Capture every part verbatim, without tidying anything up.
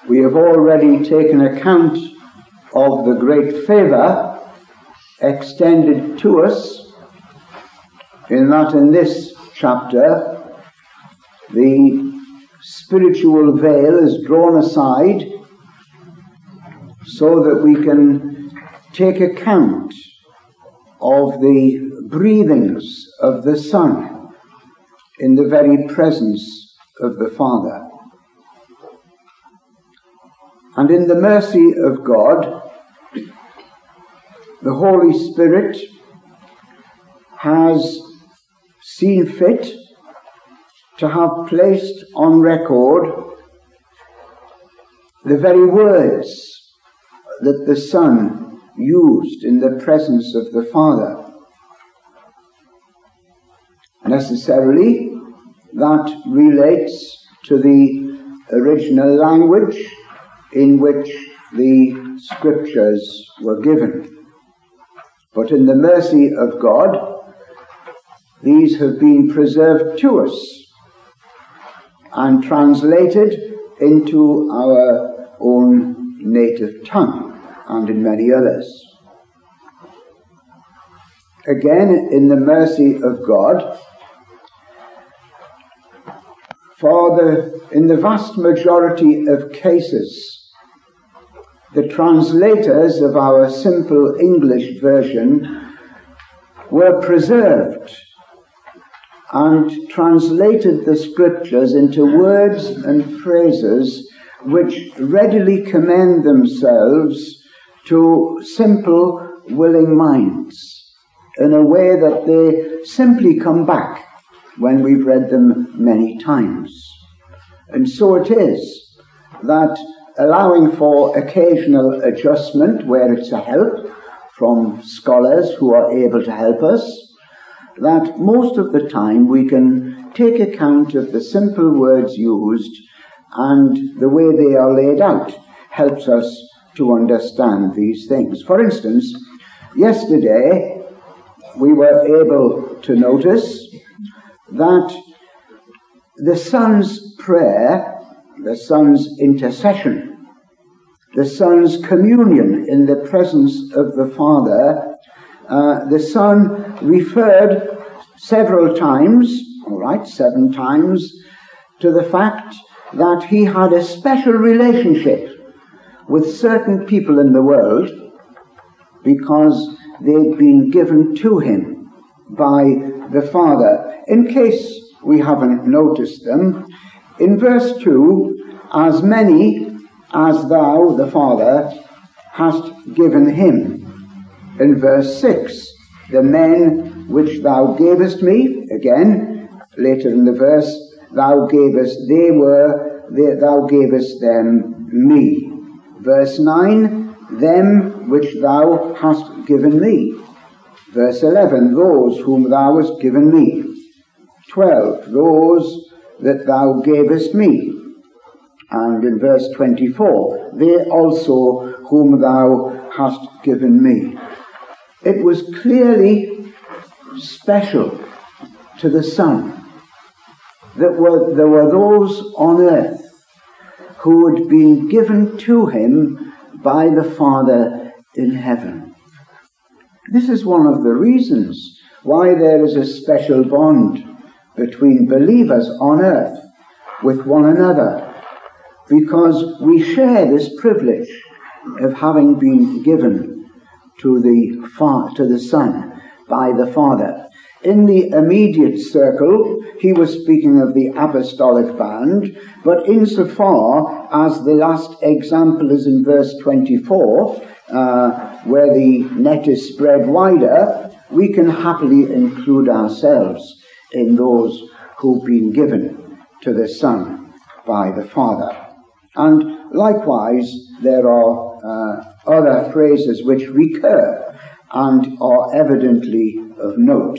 We have already taken account of the great favour extended to us, in that in this chapter the spiritual veil is drawn aside so that we can take account of the breathings of the Son in the very presence of the Father. And in the mercy of God, the Holy Spirit has seen fit to have placed on record the very words that the Son used in the presence of the Father. Necessarily, that relates to the original language in which the Scriptures were given. But in the mercy of God, these have been preserved to us and translated into our own native tongue and in many others. Again, in the mercy of God, for the, in the vast majority of cases, the translators of our simple English version were preserved and translated the Scriptures into words and phrases which readily commend themselves to simple, willing minds in a way that they simply come back when we've read them many times. And so it is that, allowing for occasional adjustment where it's a help from scholars who are able to help us, that most of the time we can take account of the simple words used, and the way they are laid out helps us to understand these things. For instance, yesterday we were able to notice that the Son's prayer, the Son's intercession, the Son's communion in the presence of the Father, uh, the Son referred several times, all right, seven times, to the fact that he had a special relationship with certain people in the world because they'd been given to him by the Father. In case we haven't noticed them, in verse two, as many as thou, the Father, hast given him. In verse six, the men which thou gavest me, again, later in the verse, thou gavest, they were, they, thou gavest them me. Verse nine, them which thou hast given me. Verse eleven, those whom thou hast given me. twelve, those that thou gavest me. And in verse twenty-four, they also whom thou hast given me. It was clearly special to the Son that were, there were those on earth who had been given to him by the Father in heaven. This is one of the reasons why there is a special bond between believers on earth with one another, because we share this privilege of having been given to the fa- to the Son by the Father. In the immediate circle, he was speaking of the apostolic band, but insofar as the last example is in verse twenty-four, uh, where the net is spread wider, we can happily include ourselves in those who've been given to the Son by the Father. And likewise, there are uh, other phrases which recur and are evidently of note.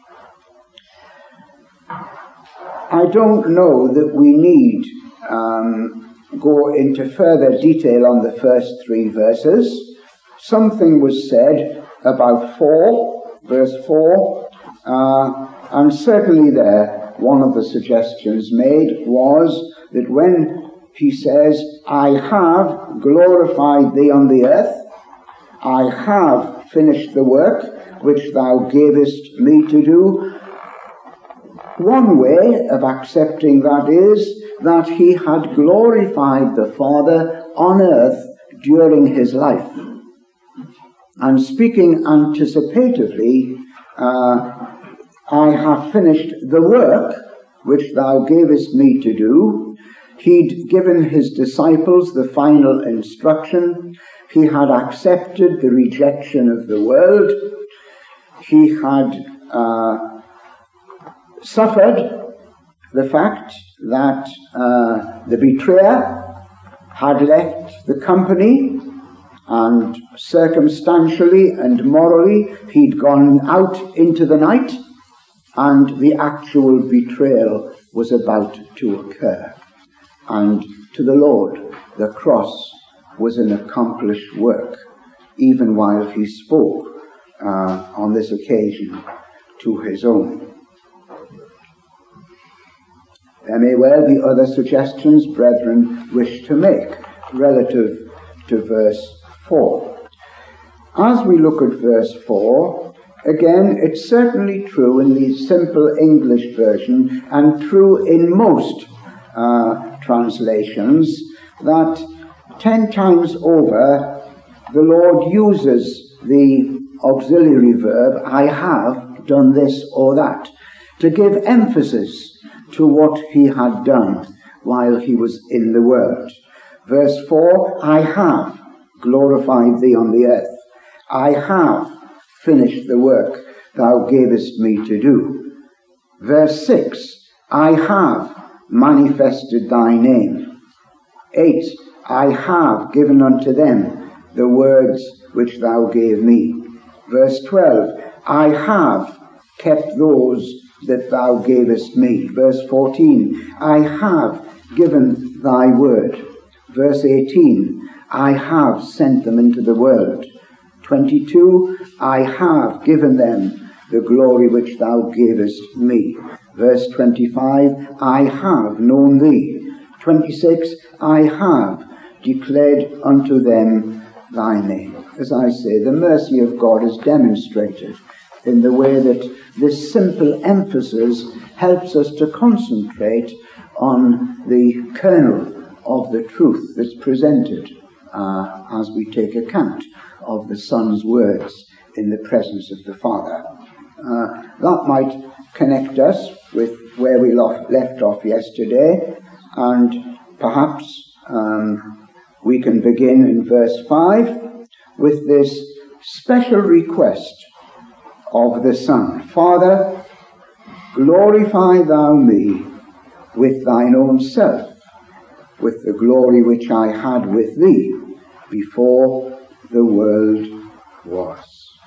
I don't know that we need um, go into further detail on the first three verses. Something was said about four, verse four, uh, and certainly there, one of the suggestions made was that when he says, I have glorified thee on the earth. I have finished the work which thou gavest me to do. One way of accepting that is that he had glorified the Father on earth during his life. And speaking anticipatively, uh, I have finished the work which thou gavest me to do. He'd given his disciples the final instruction. He had accepted the rejection of the world. He had uh, suffered the fact that uh, the betrayer had left the company, and circumstantially and morally he'd gone out into the night, and the actual betrayal was about to occur. And to the Lord, the cross was an accomplished work, even while he spoke uh, on this occasion to his own. There may well be other suggestions brethren wish to make relative to verse four. As we look at verse four, again, it's certainly true in the simple English version and true in most uh, translations that ten times over the Lord uses the auxiliary verb, I have done this or that, to give emphasis to what he had done while he was in the world. Verse four, I have glorified thee on the earth. I have finished the work thou gavest me to do. Verse six, I have manifested thy name. Eight, I have given unto them the words which thou gave me. Verse twelve, I have kept those that thou gavest me. Verse fourteen, I have given thy word. Verse eighteen, I have sent them into the world. twenty-two, I have given them the glory which thou gavest me. Verse twenty-five, I have known thee. twenty-six, I have declared unto them thy name. As I say, the mercy of God is demonstrated in the way that this simple emphasis helps us to concentrate on the kernel of the truth that's presented uh, as we take account of the Son's words in the presence of the Father. Uh, that might connect us with where we left off yesterday, and perhaps um, we can begin in verse five with this special request of the Son. Father, glorify thou me with thine own self, with the glory which I had with thee before the world was.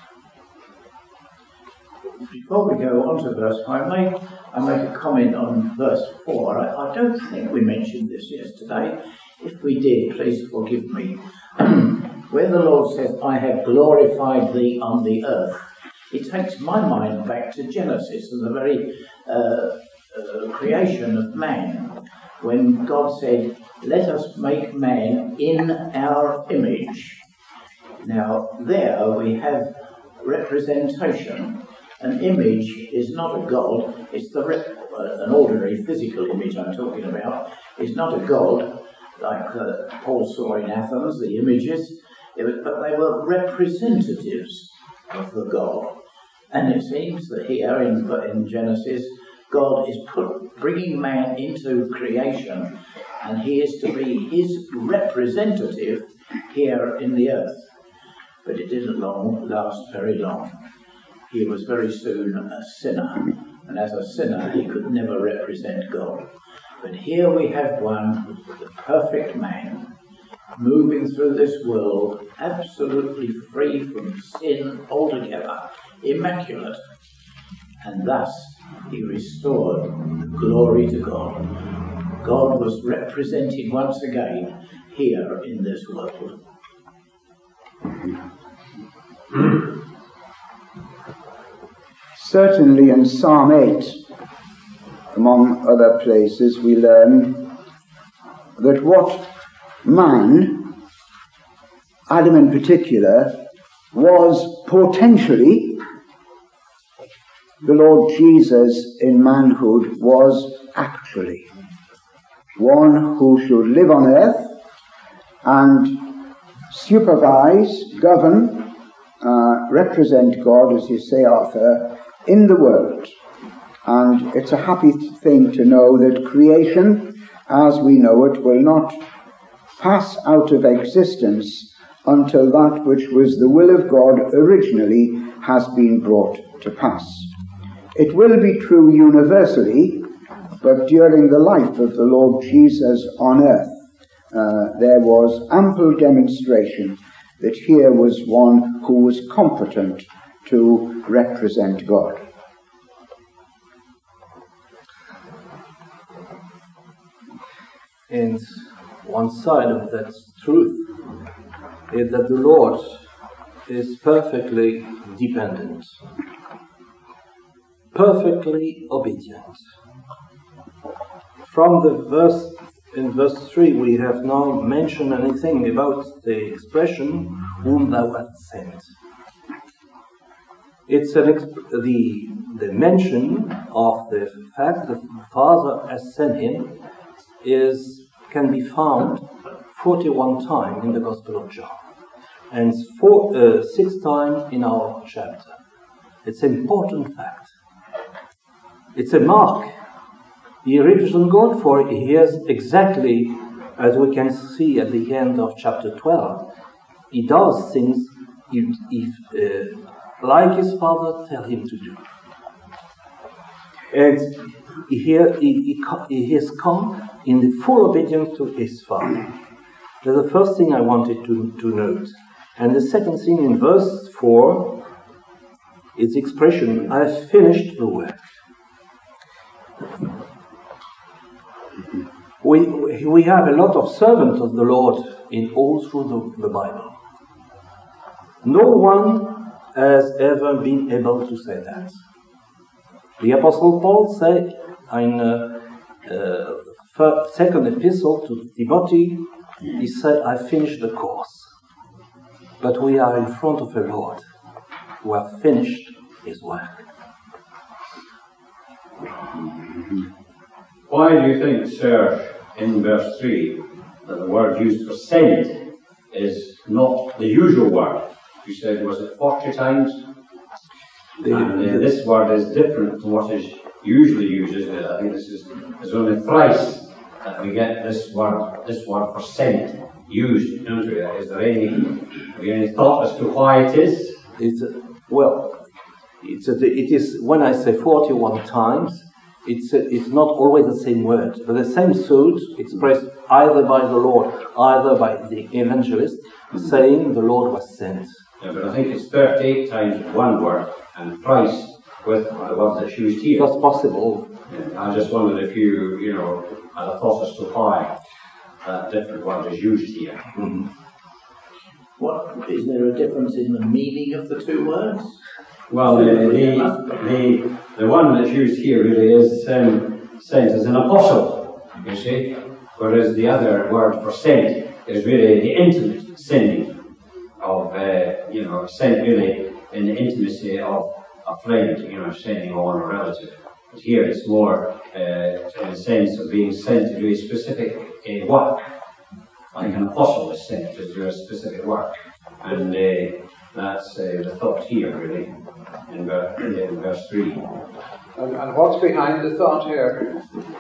Before we go on to verse five, I make, I make a comment on verse four. I, I don't think we mentioned this yesterday. If we did, please forgive me. Where the Lord says, I have glorified thee on the earth, it takes my mind back to Genesis and the very uh, uh, creation of man, when God said, let us make man in our image. Now, there we have representation. An image is not a god, it's the rep- uh, an ordinary physical image I'm talking about, is not a god, like uh, Paul saw in Athens, the images, it was, but they were representatives of the God. And it seems that here in, in Genesis, God is put, bringing man into creation, and he is to be his representative here in the earth. But it didn't long last very long. He was very soon a sinner, and as a sinner he could never represent God. But here we have one, the perfect man, moving through this world, absolutely free from sin altogether, immaculate, and thus he restored the glory to God. God was represented once again here in this world. Certainly in Psalm eight, among other places, we learn that what man, Adam in particular, was potentially, the Lord Jesus in manhood was actually one who should live on earth and supervise, govern, uh, represent God, as you say, Arthur, in the world. And it's a happy thing to know that creation, as we know it, will not pass out of existence until that which was the will of God originally has been brought to pass. It will be true universally, but during the life of the Lord Jesus on earth, uh, there was ample demonstration that here was one who was competent to represent God. And one side of that truth is that the Lord is perfectly dependent, perfectly obedient. From the verse, in verse three, we have not mentioned anything about the expression, whom thou hast sent. It's an exp- the, the mention of the fact that the Father has sent him is can be found forty-one times in the Gospel of John, and four, uh, six times in our chapter. It's an important fact. It's a mark. He represents God, for he has exactly, as we can see at the end of chapter twelve, he does things if, if uh, like his Father tell him to do. And here he, he, he has come in the full obedience to his Father. That's the first thing I wanted to, to note. And the second thing in verse four is the expression, I have finished the work. We, we have a lot of servants of the Lord in all through the, the Bible. No one has ever been able to say that. The Apostle Paul said in uh, uh, first, second epistle to Timothy, he said, I finished the course. But we are in front of a Lord who has finished his work. Why do you think, sir, in verse three, that the word used for sent is not the usual word? You said, was it forty times? The, and uh, this word is different from what is usually used, isn't it? I think this is there's only thrice that we get this word, this word for sent used, don't we? Is there any, have you any thought as to why it is? It's a, well, it's a, it is when I say forty-one times. It's a, it's not always the same word, but the same thought expressed either by the Lord, either by the evangelist, saying the Lord was sent. Yeah, but I think it's thirty-eight times one word and thrice with the word that's used here. That's possible. Yeah, I just wondered if you, you know, had a thought as to why that different word is used here. Mm-hmm. What, is there a difference in the meaning of the two words? Well, the, the, the, the one that's used here really is um, sent as an apostle, you see, whereas the other word for sent is really the intimate sending of, uh, you know, sent really in the intimacy of a friend, you know, sending on a relative. But here it's more uh, in a sense of being sent to do a specific uh, work, like an apostle is sent to do a specific work. And uh, that's uh, the thought here, really, in, ver- in verse three. And, and what's behind the thought here?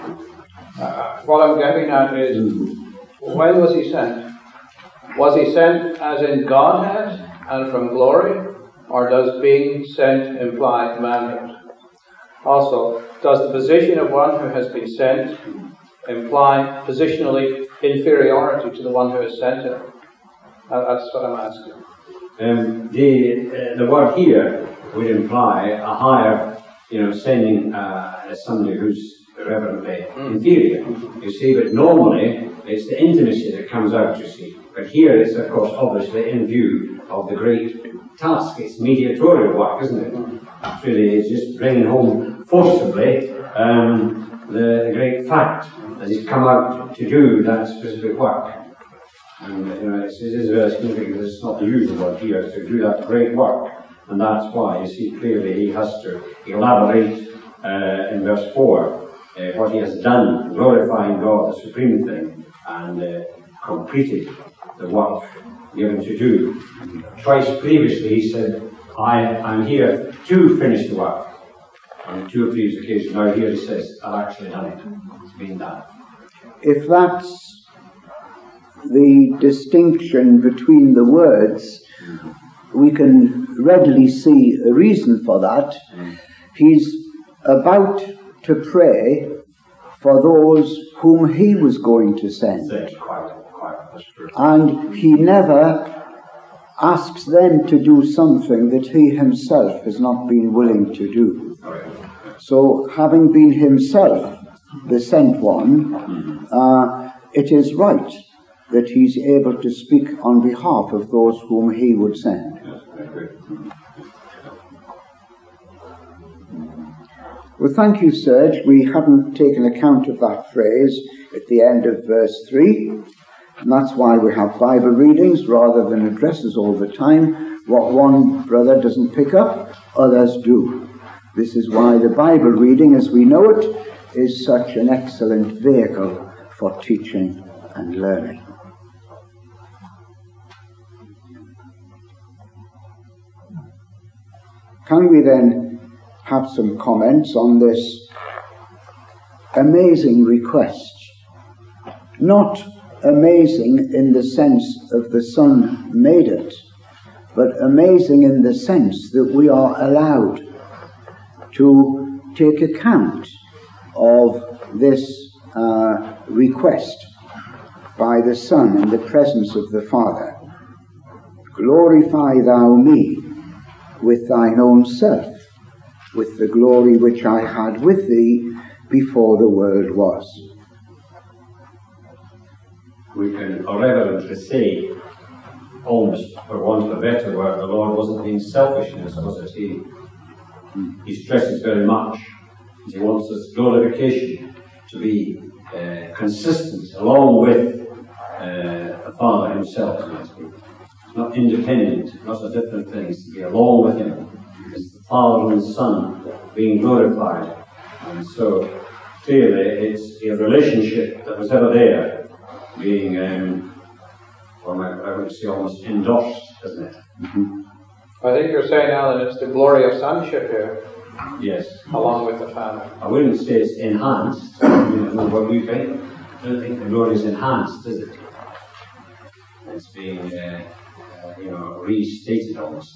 Uh, what I'm getting at is, when was he sent? Was he sent as in Godhead and from glory? Or does being sent imply manhood? Also, does the position of one who has been sent imply positionally inferiority to the one who has sent him? That's what I'm asking. Um, the uh, the word here would imply a higher, you know, sending uh, as somebody who's irreverently mm. inferior. You see, but normally it's the intimacy that comes out, you see. But here it's, of course, obviously in view of the great task. It's mediatorial work, isn't it? It's really it's just bringing home forcibly um, the, the great fact and he's come out to do that specific work. And you know, it's, it is very significant. It's not the usual word here to do that great work, and that's why you see clearly he has to elaborate uh, in verse four uh, what he has done, glorifying God, the supreme thing, and uh, completed the work given to do. Twice previously he said, I am here to finish the work. On two or three occasions. Now here he says, I've actually done it. It's been done. If that's the distinction between the words, we can readily see a reason for that. He's about to pray for those whom he was going to send. Quite, quite, that's true. And he never asks them to do something that he himself has not been willing to do. So, having been himself the sent one, uh, it is right that he's able to speak on behalf of those whom he would send. Well, thank you, Serge. We hadn't taken account of that phrase at the end of verse three, and that's why we have Bible readings rather than addresses all the time. What one brother doesn't pick up, others do. This is why the Bible reading, as we know it, is such an excellent vehicle for teaching and learning. Can we then have some comments on this amazing request? Not amazing in the sense of the Son made it, but amazing in the sense that we are allowed to take account of this uh, request by the Son in the presence of the Father. Glorify thou me with thine own self, with the glory which I had with thee before the world was. We can irreverently say, almost for want of a better word, the Lord wasn't being selfishness, was it? He, he stresses very much. He wants this glorification to be uh, consistent along with uh, the Father himself. It's not independent, not a different things, to be along with him. It's the Father and the Son being glorified. And so clearly it's a relationship that was ever there being, um, well, I would say almost endorsed, isn't it? Mm-hmm. I think you're saying, Alan, it's the glory of sonship here. Yes. Along with the Father. I wouldn't say it's enhanced. You know what you think? I don't think the glory is enhanced, is it? It's being, uh, uh, you know, restated almost.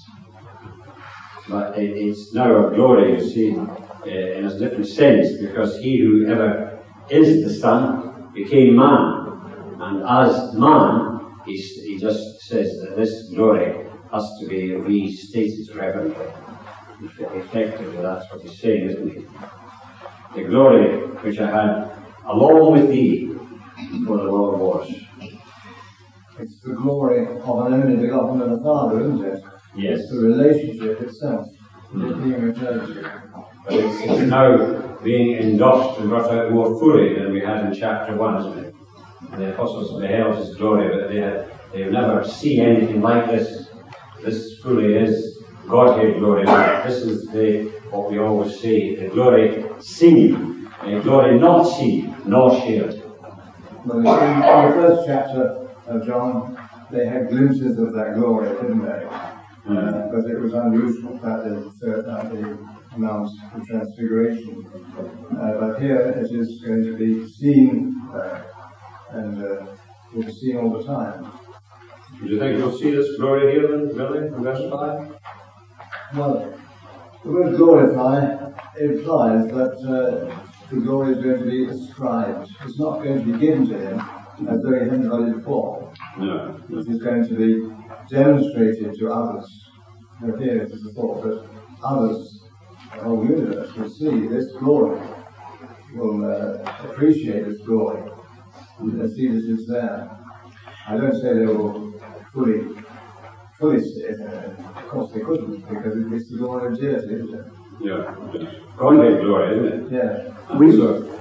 But it, it's now a glory, you see, uh, in a different sense, because he who ever is the Son became man. And as man, he, he just says that this glory has to be restated reverently. Effectively, that's what he's saying, isn't he? The glory which I had along with thee before the world was. It's the glory of an only begotten of the Father, isn't it? Yes. It's the relationship itself Mm. being referred to. But it's, it's now being endorsed and brought out more fully than we had in chapter one, isn't it? The apostles beheld his glory, but they had, they have never seen anything like this. This fully is Godhead glory. This is the what we always say, the glory seen, a glory not seen, nor shared. Well, in the first chapter of John, they had glimpses of that glory, didn't they? Mm. Uh, but it was unusual that they, that they announced the Transfiguration. Uh, but here it is going to be seen, uh, and uh, will be seen all the time. Do you think you'll see this glory here then, Billy, in verse five? Well, the word glorify implies that uh, the glory is going to be ascribed. It's not going to be given to him as though he hadn't got it before. No. It is going to be demonstrated to others. Now here it is the thought that others, the whole universe, will see this glory, will uh, appreciate this glory, and see that it's there. I don't say they will fully, fully see it. Uh, of course they couldn't, because it's the glory of deity, isn't it? Yeah. Godhead glory, isn't it? Yeah. We, so,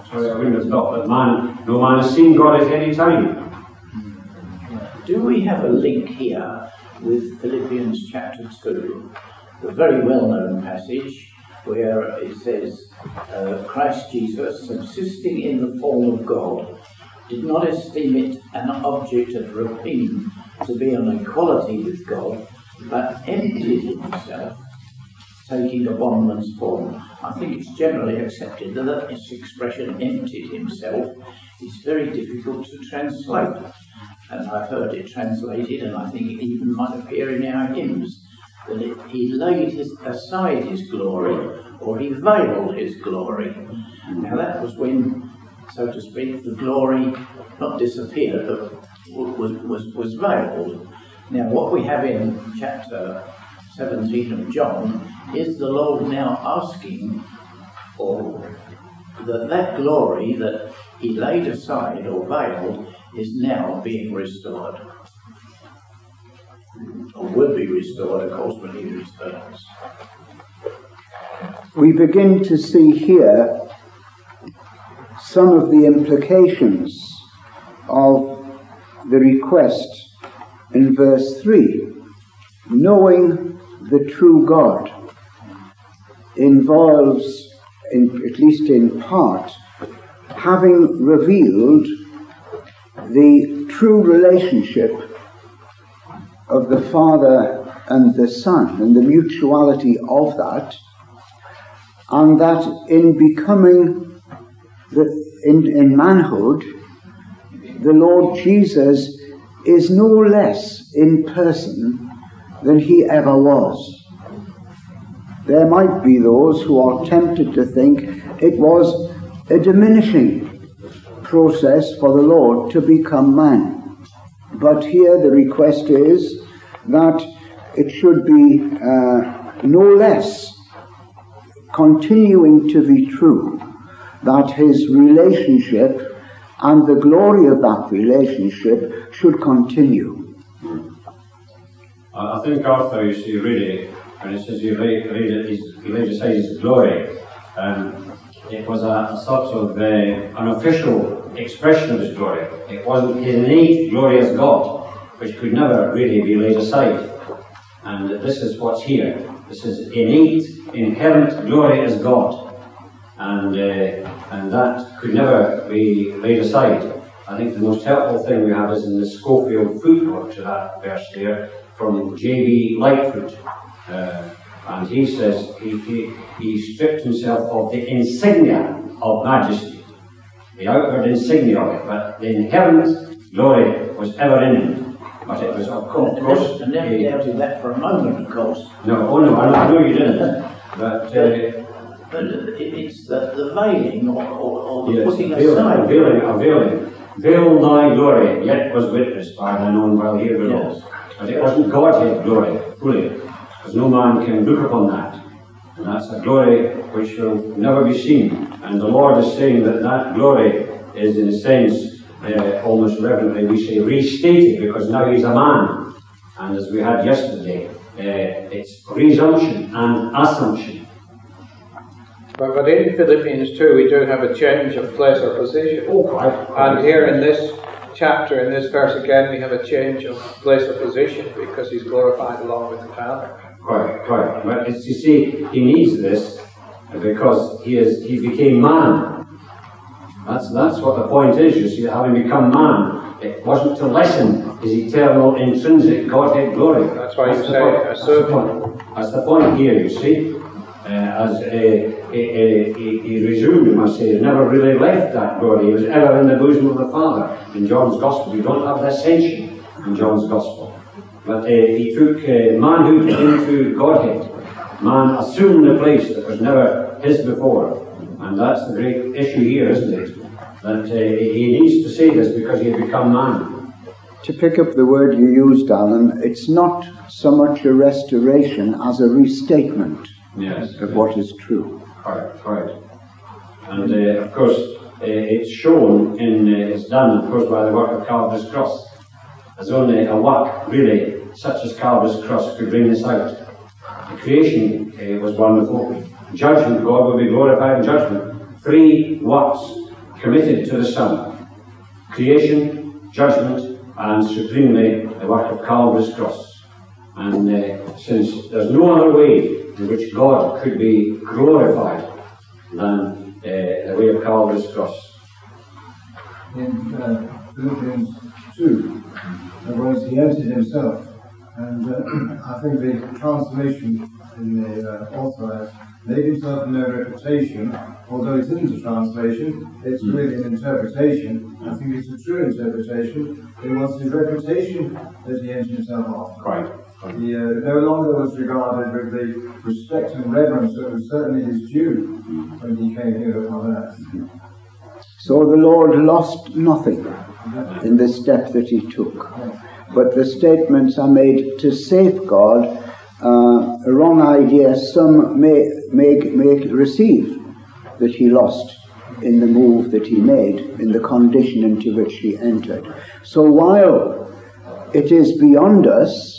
Sorry, I wouldn't have thought that man, no man has seen God at any time. Do we have a link here with Philippians chapter two, the very well-known passage where it says, uh, Christ Jesus, subsisting in the form of God, did not esteem it an object of rapine to be on equality with God, but emptied himself, taking a bondman's form. I think it's generally accepted that this expression, emptied himself, is very difficult to translate. And I've heard it translated, and I think it even might appear in our hymns, that it, he laid his, aside his glory, or he veiled his glory. Now that was when, so to speak, the glory not disappeared, but was, was, was veiled. Now what we have in chapter seventeen of John is the Lord now asking for that that glory that he laid aside or veiled is now being restored. Or will be restored, of course, when he returns. We begin to see here some of the implications of the request in verse three. Knowing the true God involves, in, at least in part, having revealed the true relationship of the Father and the Son and the mutuality of that, and that in becoming the, in, in manhood, the Lord Jesus is no less in person than he ever was. There might be those who are tempted to think it was a diminishing process for the Lord to become man. But here the request is that it should be uh, no less continuing to be true, that his relationship and the glory of that relationship should continue. I think Arthur, you see, really, when it says he laid, he laid aside his glory, um, it was a, a sort of uh, an official expression of his glory. It wasn't his innate glory as God, which could never really be laid aside. And this is what's here. This is innate, inherent glory as God. And, uh, and that could never be laid aside. I think the most helpful thing we have is in the Schofield footnote to that verse there from J B Lightfoot. Uh, and he says he, he, he stripped himself of the insignia of majesty, the outward insignia of it, but the inherent glory was ever in him. But it was, of course, I never doubted that for a moment, of course. No, oh no, I know you didn't. But, uh, but it's the, the veiling or, or, or the yes, putting a veiling, aside. A veiling, a veiling. Veil thy glory, yet was witnessed by thine own while here below. Yes. But it wasn't Godhead glory, fully, because no man can look upon that. And that's a glory which will never be seen. And the Lord is saying that that glory is, in a sense, uh, almost reverently, we say, restated, because now he's a man. And as we had yesterday, uh, it's resumption and assumption. But, but in Philippians two, we do have a change of place or position. Oh, quite. quite. And here in this chapter, in this verse again, we have a change of place or position because he's glorified along with the Father. Quite, quite. But it's, you see, he needs this because he is he became man. That's that's what the point is. You see, having become man, it wasn't to lessen his eternal, intrinsic Godhead glory. That's why that's you say a servant. That's the point here. You see, uh, as a He, he, he resumed, you must say, he never really left that glory. He was ever in the bosom of the Father. In John's Gospel, you don't have the ascension in John's Gospel. But uh, he took uh, manhood into Godhead. Man assumed the place that was never his before. And that's the great issue here, isn't it? That uh, he needs to say this because he had become man. To pick up the word you used, Alan, it's not so much a restoration as a restatement yes, of what is true. Right, right. And uh, of course, uh, it's shown in, uh, it's done, of course, by the work of Calvary's cross. There's only a work, really, such as Calvary's cross could bring this out. The creation uh, was wonderful. Judgment, God will be glorified in judgment. Three works committed to the Son. Creation, judgment, and supremely the work of Calvary's cross. And uh, since there's no other way in which God could be glorified than uh, the way of Calvary's cross. In uh, Philippians two, whereas he emptied himself. And uh, I think the translation in the uh, authorized made himself no reputation, although it isn't a translation, it's mm. really an interpretation. I think it's a true interpretation. It was his reputation that he emptied himself off. Right. He uh, no longer was regarded with the respect and reverence that was certainly his due when he came here upon earth. So the Lord lost nothing in the step that he took. But the statements are made to safeguard uh, a wrong idea some may, may, may receive that he lost in the move that he made, in the condition into which he entered. So while it is beyond us,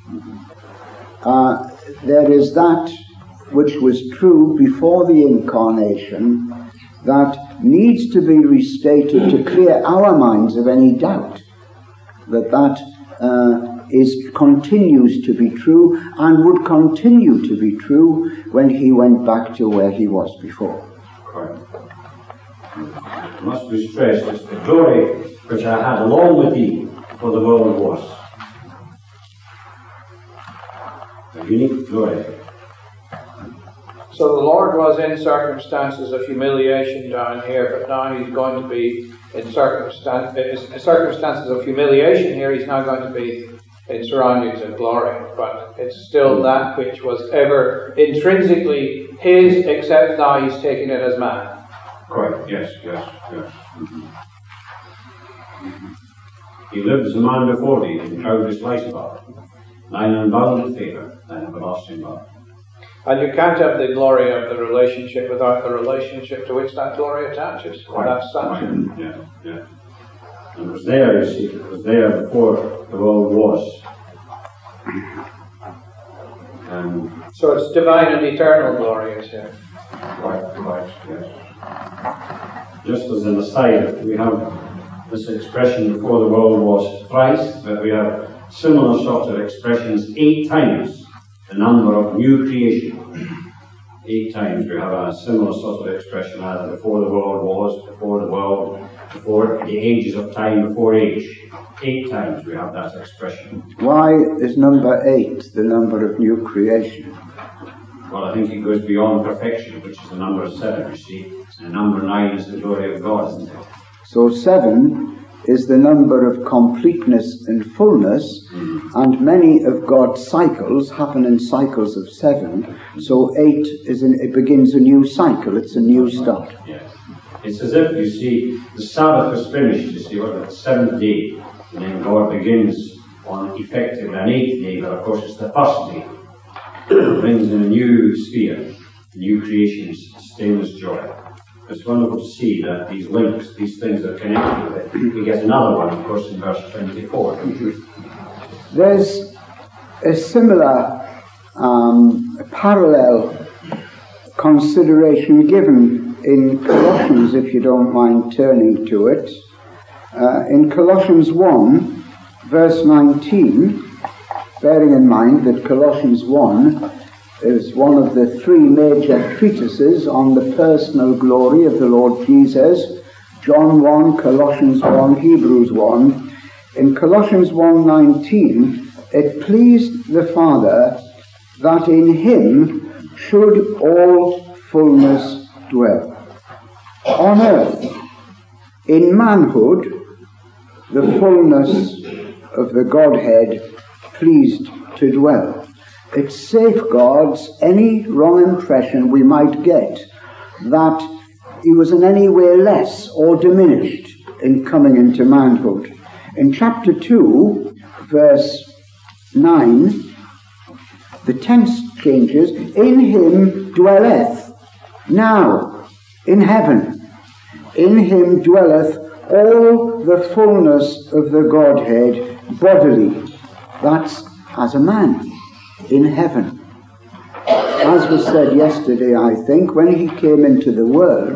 uh, there is that which was true before the incarnation that needs to be restated to clear our minds of any doubt that that uh, is continues to be true and would continue to be true when he went back to where he was before. Correct. It must be stressed, it's the glory which I had along with thee for the world was. A unique glory. So the Lord was in circumstances of humiliation down here, but now he's going to be in circumstance, circumstances of humiliation here. He's now going to be in surroundings of glory. But it's still that which was ever intrinsically his, except now he's taking it as man. Correct, yes, yes, yes. Mm-hmm. Mm-hmm. He lived as a man before thee, and proud his life about thine unbounded favour, thine everlasting love. And you can't have the glory of the relationship without the relationship to which that glory attaches. Quite, That's quite, yeah, yeah. And it was there, you see, it was there before the world was. Um, so it's divine and eternal glory is here. Quite, quite, yes. Just as an aside, we have this expression before the world was thrice, but we have similar sorts of expressions eight times. The number of new creation. Eight times we have a similar sort of expression, either before the world was, before the world, before the ages of time, before age. Eight times we have that expression. Why is number eight the number of new creation? Well, I think it goes beyond perfection, which is the number of seven, you see. And number nine is the glory of God, isn't it? So seven is the number of completeness and fullness, mm. and many of God's cycles happen in cycles of seven. So eight is an, it begins a new cycle. It's a new start. Yes. It's as if, you see, the Sabbath was finished, you see, what, the seventh day, and then God begins on effectively an eighth day, but of course it's the first day. It brings in a new sphere, new creations, stainless joy. It's wonderful to see that these links, these things are connected with it. We get another one, of course, in verse twenty-four. There's a similar um, parallel consideration given in Colossians, if you don't mind turning to it. Uh, in Colossians one, verse nineteen, bearing in mind that Colossians one is one of the three major treatises on the personal glory of the Lord Jesus. John one, Colossians one, Hebrews one. In Colossians one nineteen, it pleased the Father that in him should all fullness dwell. On earth, in manhood, the fullness of the Godhead pleased to dwell. It safeguards any wrong impression we might get that he was in any way less or diminished in coming into manhood. In chapter two, verse nine, the tense changes. In him dwelleth now in heaven. In him dwelleth all the fullness of the Godhead bodily. That's as a man. In heaven. As was said yesterday, I think, when he came into the world,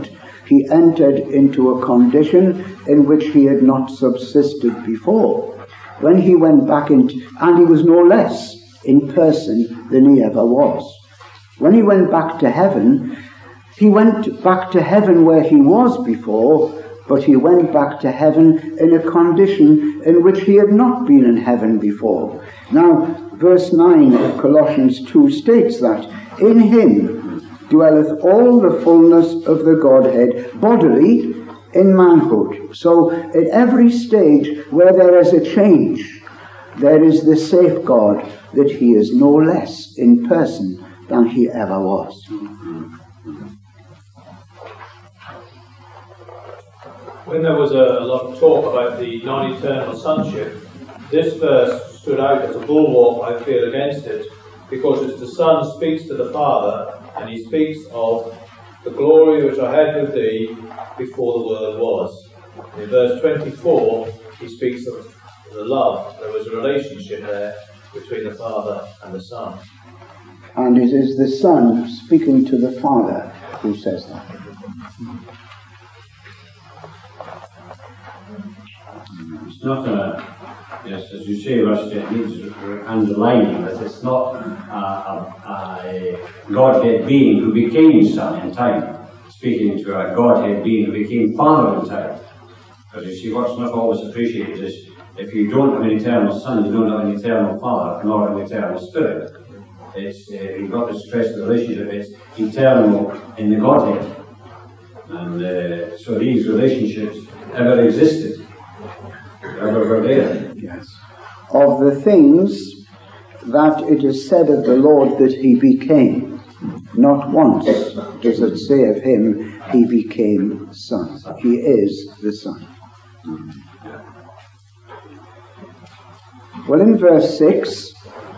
he entered into a condition in which he had not subsisted before. When he went back into, and he was no less in person than he ever was. When he went back to heaven, he went back to heaven where he was before, but he went back to heaven in a condition in which he had not been in heaven before. Now, verse nine of Colossians two states that in him dwelleth all the fullness of the Godhead bodily in manhood. So at every stage where there is a change, there is the safeguard that he is no less in person than he ever was. When there was a, a lot of talk about the non-eternal sonship, this verse stood out as a bulwark, I feel, against it, because as the Son speaks to the Father, and he speaks of the glory which I had with thee before the world was. In verse twenty-four, he speaks of the love. There was a relationship there between the Father and the Son. And it is the Son speaking to the Father who says that. It's not a, yes, as you say, Rusty, it needs underlining that it's not a, a, a Godhead being who became Son in time, speaking to a Godhead being who became Father in time. Because you see, what's not always appreciated is if you don't have an eternal Son, you don't have an eternal Father, nor an eternal Spirit. It's, uh, you've got to stress the relationship, it's eternal in the Godhead. And uh, so these relationships ever existed. Ever were there. Yes. Of the things that it is said of the Lord that he became, not once does it say of him he became Son. He is the Son. Well, in verse six,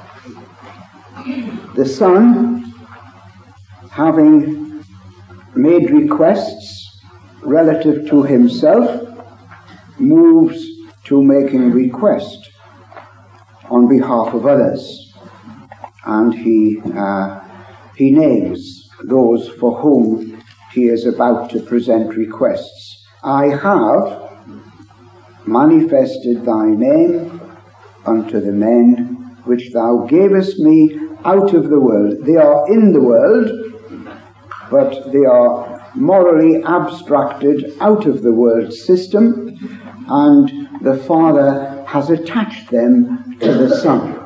the Son, having made requests relative to himself, moves to making request on behalf of others, and he uh, he names those for whom he is about to present requests. I have manifested thy name unto the men which thou gavest me out of the world. They are in the world, but they are morally abstracted out of the world system, and the Father has attached them to the Son.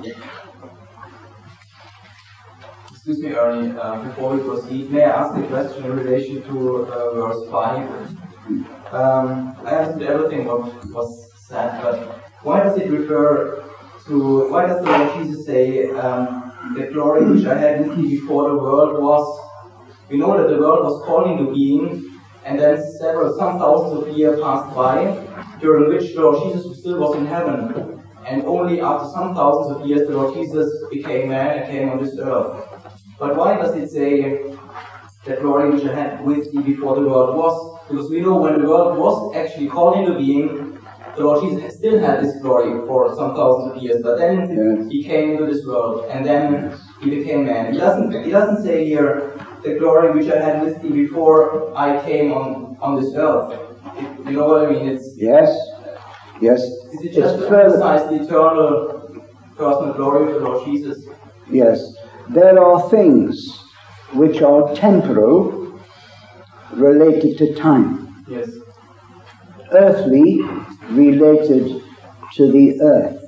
Excuse me, Ernie, uh, before we proceed, may I ask a question in relation to uh, verse five? Um, I understood everything what was said, but why does it refer to, why does the Lord Jesus say, um, the glory which I had with thee before the world was? We know that the world was calling into being, and then several, some thousands of years passed by, during which the Lord Jesus still was in heaven. And only after some thousands of years the Lord Jesus became man and came on this earth. But why does it say that glory which I had with thee before the world was? Because we know when the world was actually called into being, the Lord Jesus still had this glory for some thousands of years. But then yes. he came into this world, and then he became man. He doesn't, he doesn't say here, the glory which I had with thee before I came on, on this earth. You know what I mean? It's, yes, yes. Is it just to emphasize the eternal personal glory of the Lord Jesus? Yes. There are things which are temporal related to time. Yes. Earthly related to the earth.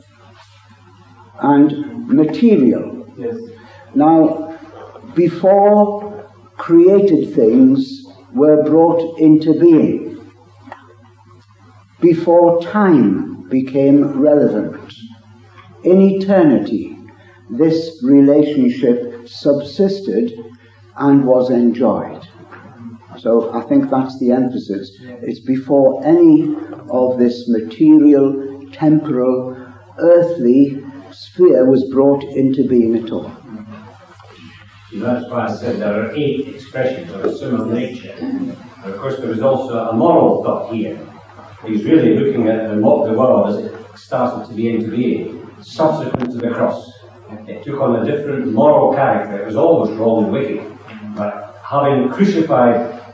And material. Yes. Now, before created things were brought into being, before time became relevant, in eternity, this relationship subsisted and was enjoyed. So I think that's the emphasis. It's before any of this material, temporal, earthly sphere was brought into being at all. That's why I said there are eight expressions of a similar nature. And of course there is also a moral thought here. He's really looking at the world as it started to be into being, subsequent to the cross. It took on a different moral character. It was always wrong and wicked. But having crucified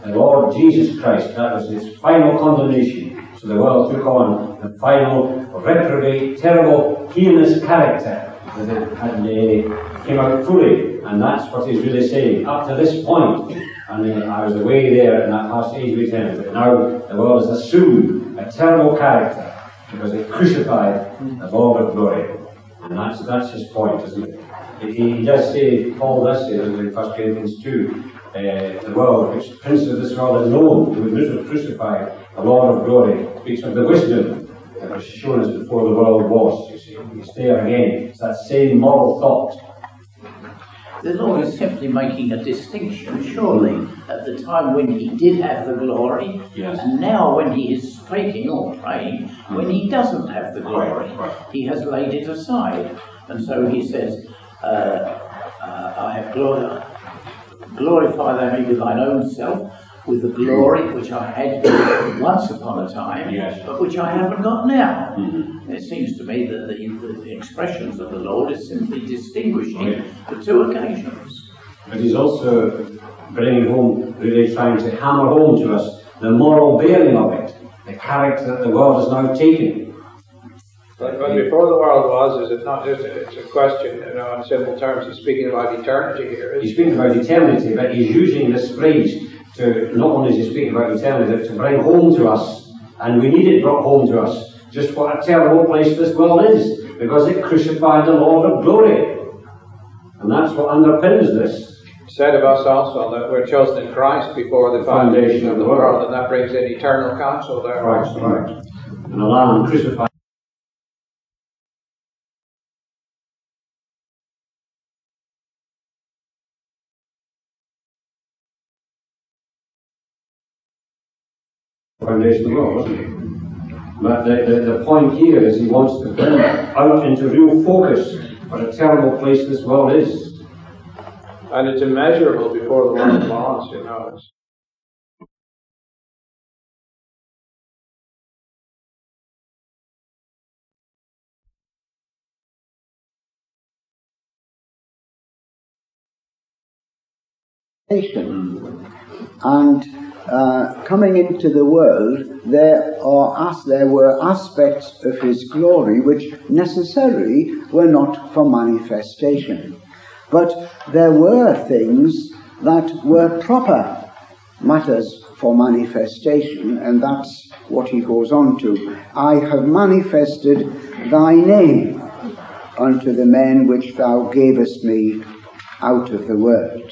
the Lord Jesus Christ. That was his final condemnation. So the world took on the final reprobate, terrible, heinous character that it had, uh, came out fully. And that's what he's really saying. Up to this point, and uh, I was away there in that past age with him, but now the world has assumed a terrible character because it crucified the Lord of glory. And that's, that's his point, isn't it? He, he does say, Paul does say, in First Corinthians two, uh, the world, which the prince of this world alone, who was crucified, the Lord of glory, speaks of the wisdom that was shown us before the world was. You see, it's there again. It's that same moral thought. The Lord is simply making a distinction, surely, at the time when he did have the glory, yes. and now when he is speaking or praying, when he doesn't have the glory, he has laid it aside. And so he says, uh, uh, I have glory, glorify thou me with thine own self, with the glory which I had once upon a time, yes. but which I haven't got now. Mm-hmm. It seems to me that the, the expressions of the Lord is simply distinguishing right. the two occasions. But he's also bringing home, really trying to hammer home to us the moral bearing of it, the character that the world is now taking. But, but before the world was, is it not just a, it's a question, you know, in simple terms, he's speaking about eternity here. He's speaking about eternity, but he's using this phrase to, not only is he speaking about eternity, but to bring home to us, and we need it brought home to us, just what a terrible place this world is, because it crucified the Lord of glory. And that's what underpins this. Said of us also that we're chosen in Christ before the foundation of the world, and that brings in eternal counsel there. Christ, right. And the Lamb crucified. Foundation of the world, wasn't it? But the, the, the point here is he wants to bring out into real focus what a terrible place this world is. And it's immeasurable before the world was, you know. And uh, coming into the world, there are as there were aspects of his glory which necessarily were not for manifestation. But there were things that were proper matters for manifestation, and that's what he goes on to. I have manifested thy name unto the men which thou gavest me out of the world.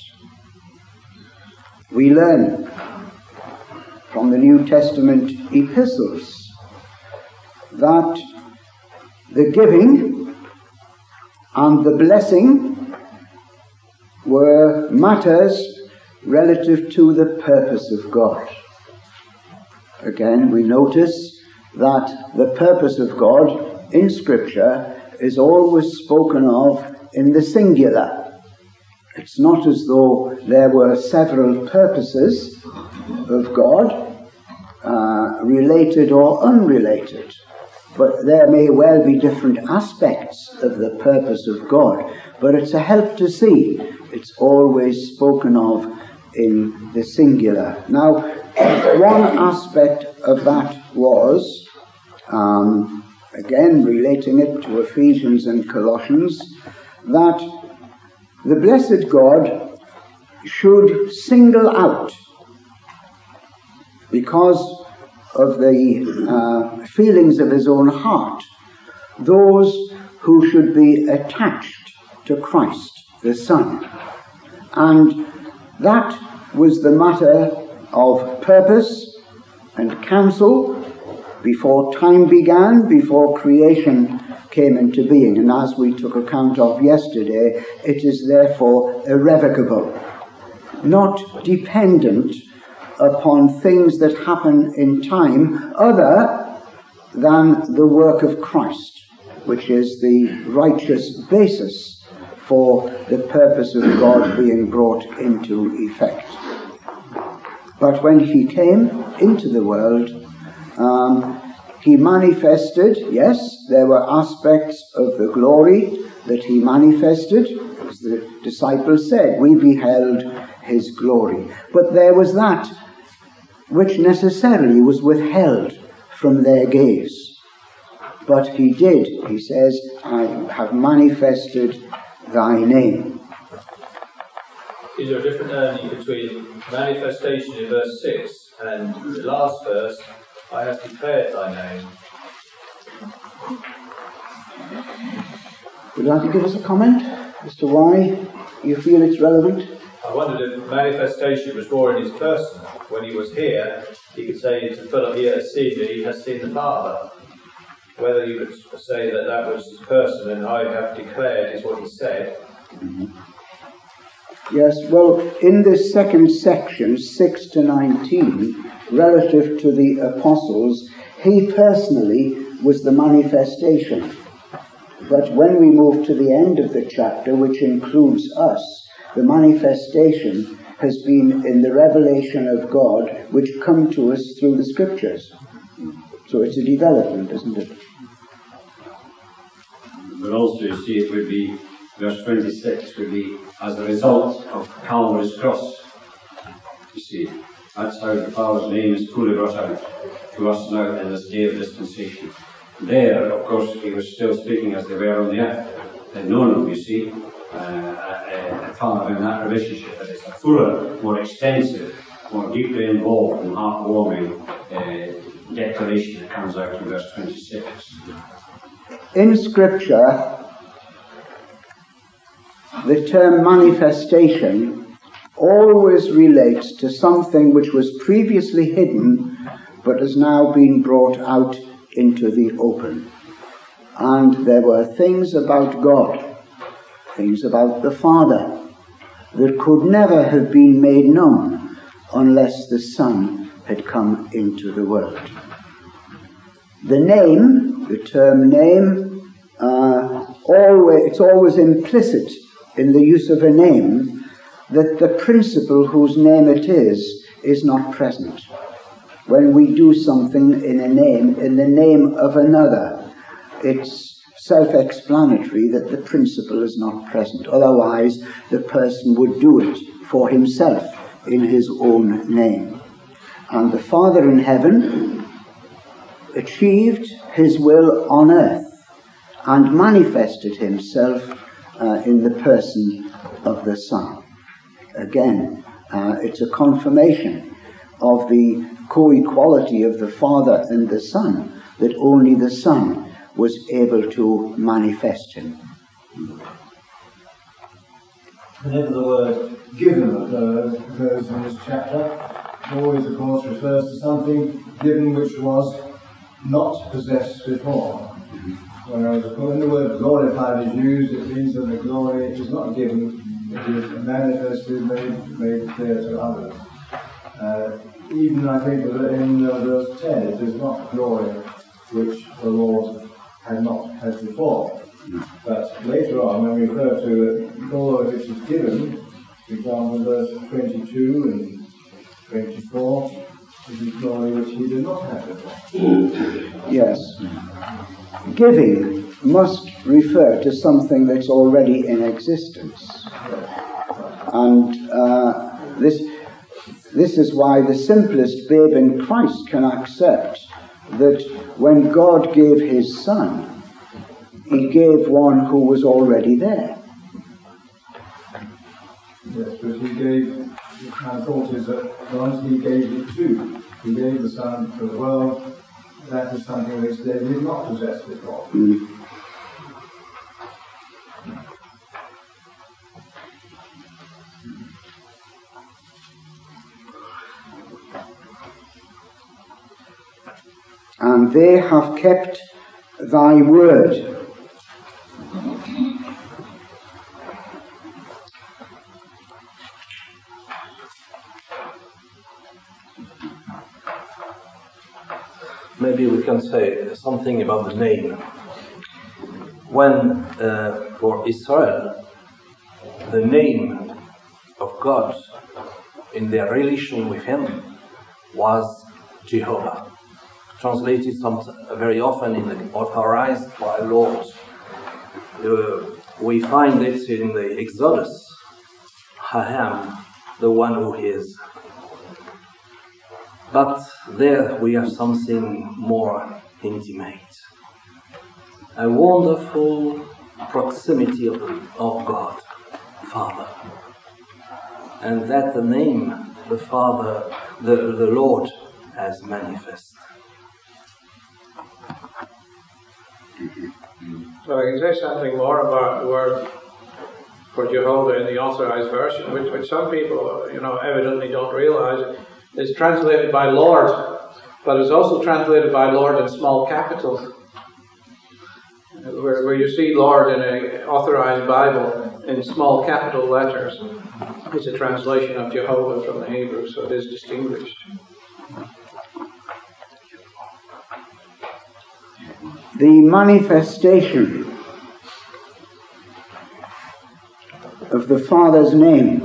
We learn from the New Testament epistles that the giving and the blessing were matters relative to the purpose of God. Again, we notice that the purpose of God in Scripture is always spoken of in the singular. It's not as though there were several purposes of God, uh, related or unrelated. But there may well be different aspects of the purpose of God. But it's a help to see. It's always spoken of in the singular. Now, one aspect of that was, um, again relating it to Ephesians and Colossians, that the blessed God should single out, because of the uh, feelings of his own heart, those who should be attached to Christ, the Son. And that was the matter of purpose and counsel before time began, before creation came into being. And as we took account of yesterday, it is therefore irrevocable, not dependent upon things that happen in time other than the work of Christ, which is the righteous basis for the purpose of God being brought into effect. But when he came into the world, um, he manifested, yes, there were aspects of the glory that he manifested, as the disciples said, we beheld his glory. But there was that which necessarily was withheld from their gaze. But he did, he says, I have manifested thy name. Is there a different learning between manifestation in verse six and the last verse, I have declared thy name? Would you like to give us a comment as to why you feel it's relevant? I wondered if manifestation was more in his person. When he was here, he could say to Philip, he has seen me, he has seen the Father. Whether you would say that that was his person and I have declared is what he said. Mm-hmm. Yes, well, in this second section, six to nineteen, relative to the apostles, he personally was the manifestation. But when we move to the end of the chapter, which includes us, the manifestation has been in the revelation of God, which come to us through the Scriptures. So it's a development, isn't it? But also, you see, it would be, verse twenty-six would be, as a result of Calvary's cross. You see, that's how the Father's name is fully brought out to us now in this day of dispensation. There, of course, he was still speaking as they were on the earth. They'd known him, you see, uh, a, a Father in that relationship. But it's a fuller, more extensive, more deeply involved and heartwarming uh, declaration that comes out in verse twenty-six. In Scripture, the term manifestation always relates to something which was previously hidden but has now been brought out into the open. And there were things about God, things about the Father, that could never have been made known unless the Son had come into the world. The name, the term name, uh, always, it's always implicit in the use of a name that the principle whose name it is is not present. When we do something in a name, in the name of another, it's self-explanatory that the principle is not present. Otherwise, the person would do it for himself in his own name. And the Father in heaven achieved his will on earth and manifested himself uh, in the person of the Son. Again, uh, it's a confirmation of the co-equality of the Father and the Son, that only the Son was able to manifest him. Whenever the word given occurs, occurs in this chapter, it always, of course, refers to something given which was not possessed before. Whereas when the word glorified is used, it means that the glory is not given, it is manifested, made, made clear to others. Uh, even I think that in uh, verse ten, it is not glory which the Lord had not had before. But later on, when we refer to glory which is given, for example, verse twenty-two and twenty-four, it is glory which he did not have before. Yes. Giving must refer to something that's already in existence. And uh, this this is why the simplest babe in Christ can accept that when God gave his Son, he gave one who was already there. Yes, but he gave, my thought is that once he gave it to, he gave the Son to the world, that is something which they did not possess before. Mm. And they have kept thy word. Maybe we can say something about the name. When, uh, for Israel, the name of God in their relation with him was Jehovah. Translated some, very often in the authorized by Lord. Uh, we find it in the Exodus. I am the one who is. but there we have something more intimate. A wonderful proximity of, of God, Father. And that the name, the Father, the, the Lord has manifest. So I can say something more about the word for Jehovah in the Authorized Version, which, which some people, you know, evidently don't realize. It's translated by Lord, but it's also translated by Lord in small capitals. Where, where you see Lord in an Authorized Bible in small capital letters, it's a translation of Jehovah from the Hebrew, so it is distinguished. The manifestation of the Father's name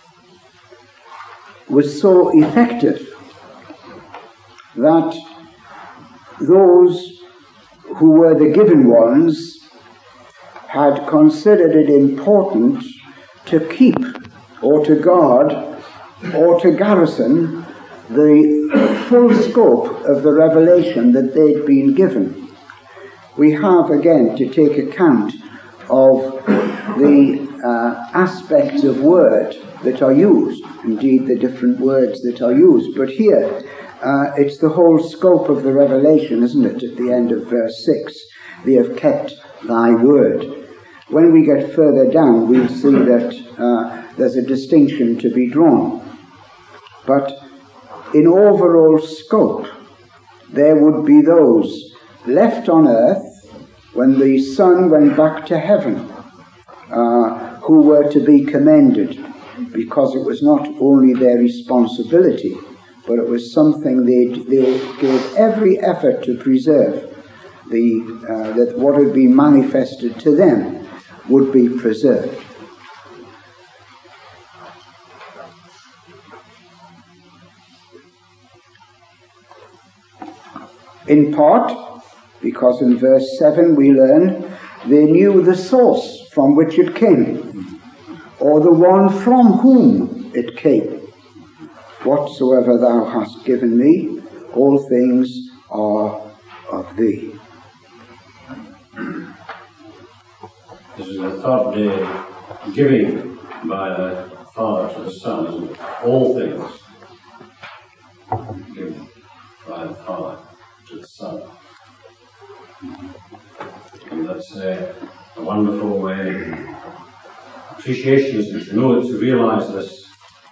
was so effective that those who were the given ones had considered it important to keep or to guard or to garrison the full scope of the revelation that they'd been given. We have again to take account of the uh, aspects of word that are used, indeed the different words that are used. But here, uh, it's the whole scope of the revelation, isn't it, at the end of verse six? They have kept thy word. When we get further down, we'll see that uh, there's a distinction to be drawn. But in overall scope, there would be those left on earth when the Son went back to heaven, uh, who were to be commended, because it was not only their responsibility, but it was something they they gave every effort to preserve. The uh, that what had been manifested to them would be preserved. In part, because in verse seven we learn they knew the source from which it came, or the one from whom it came. Whatsoever thou hast given me, all things are of thee. This is the third day giving by the Father to the Son, isn't it? All things given by the Father to the Son. And that's uh, a wonderful way. Appreciation is to know it, to realise this.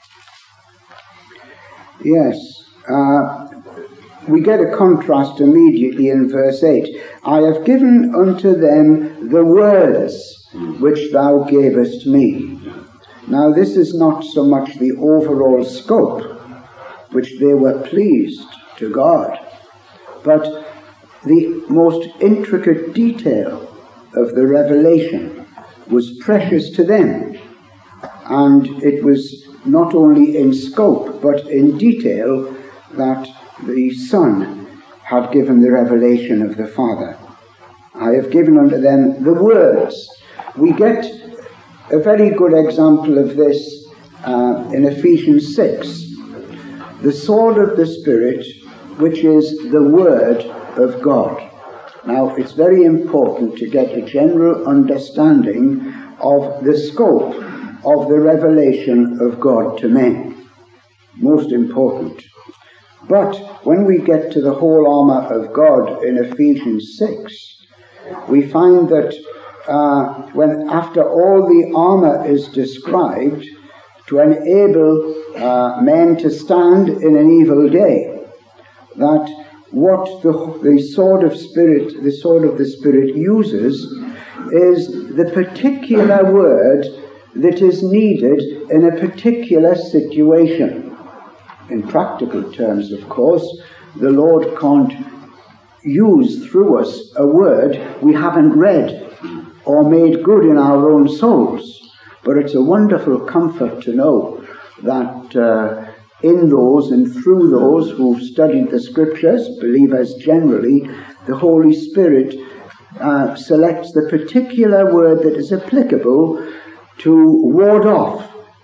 Yes. Uh, we get a contrast immediately in verse eight. I have given unto them the words which thou gavest me. Now this is not so much the overall scope, which they were pleased to God, but the most intricate detail of the revelation was precious to them. And it was not only in scope, but in detail that the Son had given the revelation of the Father. I have given unto them the words. We get a very good example of this uh, in Ephesians six. The sword of the Spirit, which is the Word of God. Now, it's very important to get a general understanding of the scope of the revelation of God to men. Most important. But when we get to the whole armour of God in Ephesians six, we find that uh, when after all the armour is described to enable uh, men to stand in an evil day, that what the, the sword of spirit, the sword of the Spirit uses is the particular word that is needed in a particular situation. In practical terms, of course, the Lord can't use through us a word we haven't read or made good in our own souls. But it's a wonderful comfort to know that uh, in those and through those who've studied the Scriptures, believers generally, the Holy Spirit uh, selects the particular word that is applicable to ward off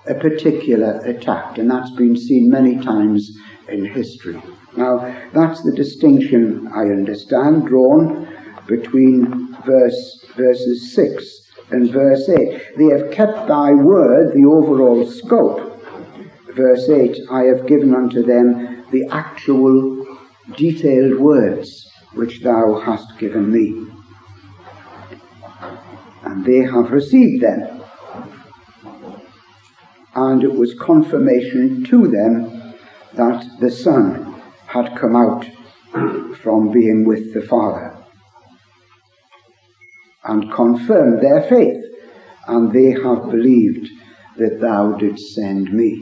a particular attack, and that's been seen many times in history. Now, that's the distinction, I understand, drawn between verse, verses six and verse eight. They have kept thy word, the overall scope. Verse eight, I have given unto them the actual detailed words which thou hast given me. And they have received them. And it was confirmation to them that the Son had come out from being with the Father, and confirmed their faith, and they have believed that thou didst send me.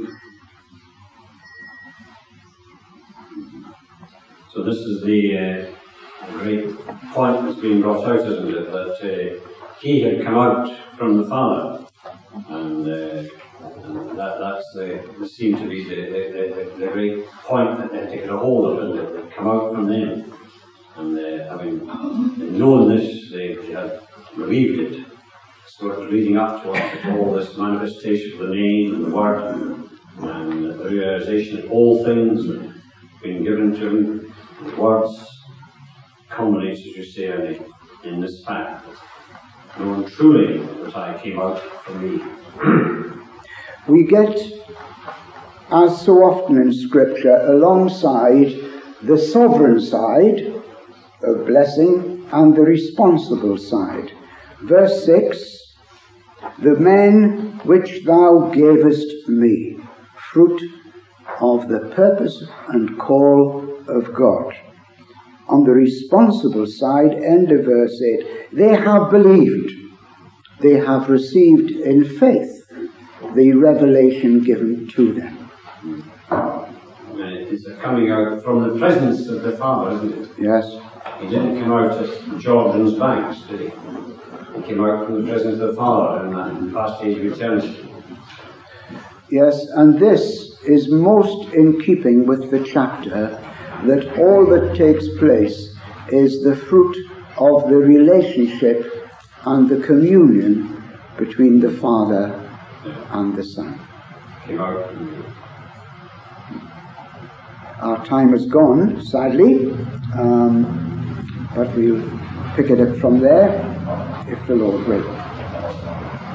So this is the uh, great point that's being brought out, isn't it? That uh, he had come out from the Father, and, uh, and that, that's the, seemed to be the, the, the, the great point that they had taken a hold of, and they had come out from them. And uh, having known this, they had believed it. So it was leading up to all this manifestation of the name and the word, and, and the realization that all things that have been given to him, the words culminates, as you say, Ernie, in this fact that knowing truly that I came out from me. We get, as so often in Scripture, alongside the sovereign side of blessing and the responsible side. Verse six, the men which thou gavest me, fruit of the purpose and call of God. On the responsible side, end of verse eight, they have believed, they have received in faith the revelation given to them. Uh, it's coming out from the presence of the Father, isn't it? Yes. He didn't come out at Jordan's banks, did he? He came out from the presence of the Father in that past age of eternity. Yes, and this is most in keeping with the chapter, that all that takes place is the fruit of the relationship and the communion between the Father and the Son. Came out from Our time is gone, sadly, um, but we'll pick it up from there if the Lord will.